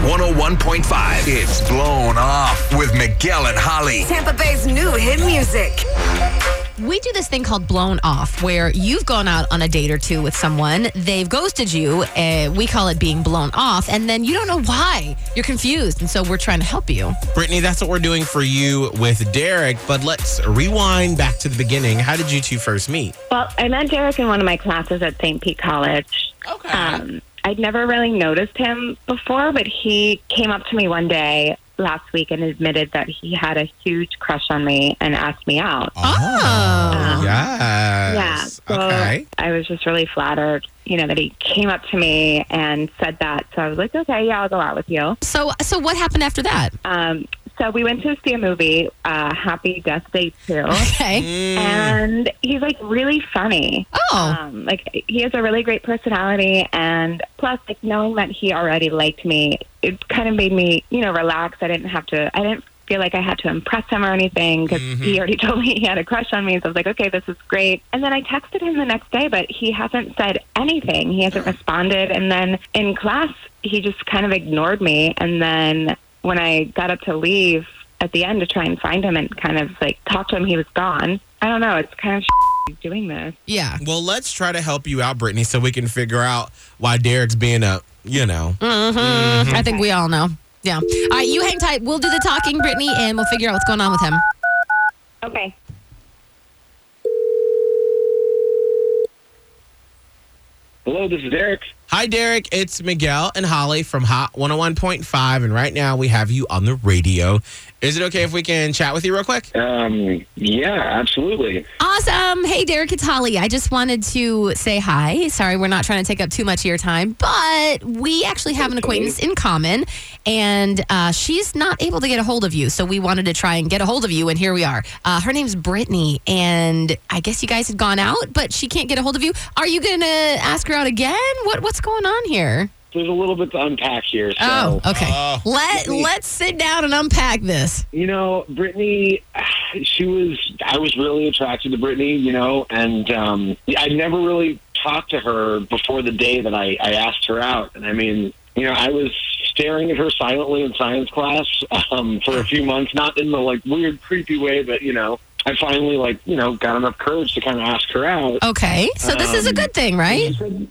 101.5. It's Blown Off with Miguel and Holly. Tampa Bay's new hit music. We do this thing called Blown Off, where you've gone out on a date or two with someone, they've ghosted you, we call it being blown off, and then you don't know why. You're confused, and so we're trying to help you. Brittany, that's what we're doing for you with Derek, but let's rewind back to the beginning. How did you two first meet? Well, I met Derek in one of my classes at St. Pete College. Okay. I'd never really noticed him before, but he came up to me one day last week and admitted that he had a huge crush on me and asked me out. Yes. Yeah. So Okay. I was just really flattered, that he came up to me and said that. So I was like, okay, yeah, I'll go out with you. So what happened after that? So we went to see a movie, Happy Death Day 2. Okay. And he's really funny. Oh. He has a really great personality, and plus, knowing that he already liked me, it kind of made me, relax. I didn't feel like I had to impress him or anything because he already told me he had a crush on me. So I was like, okay, this is great. And then I texted him the next day, but he hasn't said anything. He hasn't responded. And then in class, he just kind of ignored me. And then when I got up to leave at the end to try and find him and kind of talk to him, he was gone. I don't know. It's kind of doing this. Yeah. Well, let's try to help you out, Brittany, so we can figure out why Derek's being I think we all know. Yeah. All right, you hang tight. We'll do the talking, Brittany, and we'll figure out what's going on with him. Okay. Hello, this is Derek. Hi, Derek. It's Miguel and Holly from Hot 101.5, and right now we have you on the radio. Is it okay if we can chat with you real quick? Yeah, absolutely. Awesome. Hey, Derek, it's Holly. I just wanted to say hi. Sorry, we're not trying to take up too much of your time, but we actually have an acquaintance in common, and she's not able to get a hold of you, so we wanted to try and get a hold of you, and here we are. Her name's Brittany, and I guess you guys had gone out, but she can't get a hold of you. Are you going to ask her out again? What's going on here? There's a little bit to unpack here. So, Oh, okay. Let's sit down and unpack this. Brittany, I was really attracted to Brittany, and I never really talked to her before the day that I asked her out. And I mean, I was staring at her silently in science class for a few months, not in the weird, creepy way, but, I finally got enough courage to kind of ask her out. Okay. So this is a good thing, right?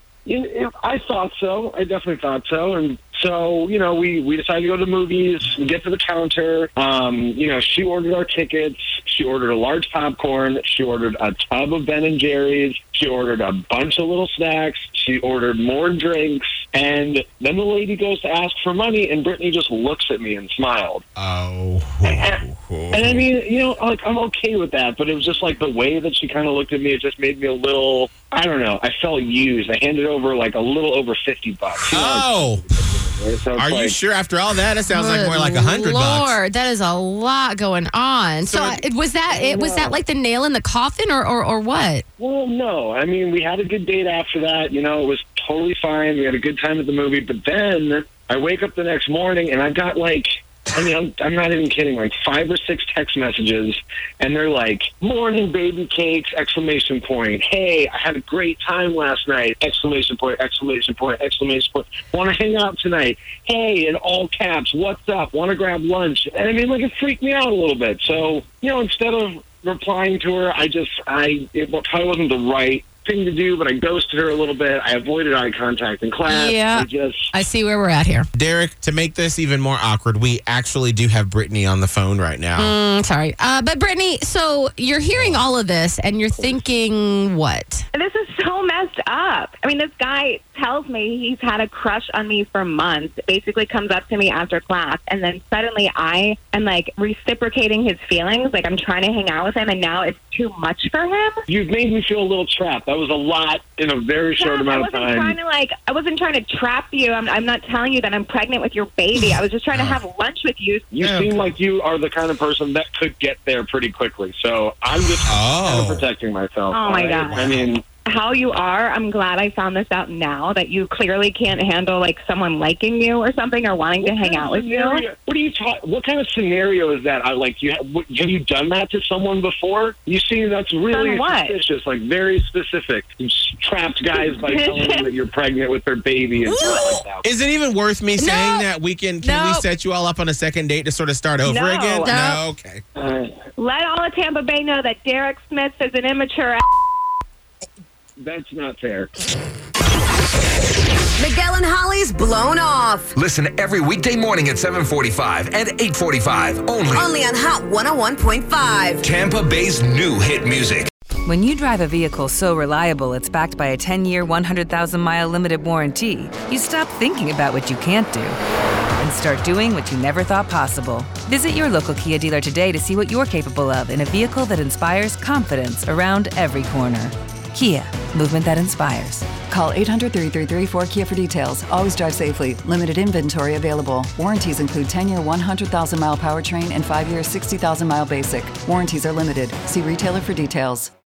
I thought so. I definitely thought so. And so, we decided to go to the movies. We get to the counter. She ordered our tickets. She ordered a large popcorn. She ordered a tub of Ben & Jerry's. She ordered a bunch of little snacks. She ordered more drinks. And then the lady goes to ask for money, and Brittany just looks at me and smiled. Oh. And I mean, I'm okay with that, but it was just the way that she kind of looked at me, it just made me a little, I don't know, I felt used. I handed over a little over $50. Oh. So Are you sure? After all that, it sounds like more like $100. Lord, that is a lot going on. So was that like the nail in the coffin, or what? Well, no. I mean, we had a good date after that. It was totally fine. We had a good time at the movie. But then I wake up the next morning and I got I'm not even kidding, 5 or 6 text messages, and they're morning baby cakes, ! Hey, I had a great time last night, ! Want to hang out tonight? Hey, in all caps, what's up? Want to grab lunch? And I mean, it freaked me out a little bit. So, instead of replying to her, it probably wasn't the right thing to do, but I ghosted her a little bit. I avoided eye contact in class. Yeah, I see where we're at here. Derek, to make this even more awkward, we actually do have Brittany on the phone right now. Sorry. But Brittany, so you're hearing all of this and you're thinking what? This is so messed up. I mean, this guy tells me he's had a crush on me for months, basically comes up to me after class, and then suddenly I am reciprocating his feelings, I'm trying to hang out with him, and now it's too much for him. You've made me feel a little trapped. That was a lot in a very short amount of time. I wasn't trying to trap you. I'm not telling you that I'm pregnant with your baby. I was just trying to have lunch with you. You seem like you are the kind of person that could get there pretty quickly. So I'm just kind of protecting myself. Oh, my God. I mean, how you are, I'm glad I found this out now, that you clearly can't handle like someone liking you or something or wanting to hang out with you. What are you talking? What kind of scenario is that? Have you done that to someone before? You see, that's really suspicious. Like very specific. You trapped guys by telling them that you're pregnant with their baby and stuff like that. Is it even worth me saying that we can we set you all up on a second date to sort of start over again? No. Okay. Let all of Tampa Bay know that Derek Smith is an immature. That's not fair. Miguel and Holly's Blown Off. Listen every weekday morning at 7:45 and 8:45 only on Hot 101.5. Tampa Bay's new hit music. When you drive a vehicle so reliable it's backed by a 10-year, 100,000-mile limited warranty, you stop thinking about what you can't do and start doing what you never thought possible. Visit your local Kia dealer today to see what you're capable of in a vehicle that inspires confidence around every corner. Kia, movement that inspires. Call 800-333-4KIA for details. Always drive safely. Limited inventory available. Warranties include 10-year 100,000-mile powertrain and 5-year 60,000-mile basic. Warranties are limited. See retailer for details.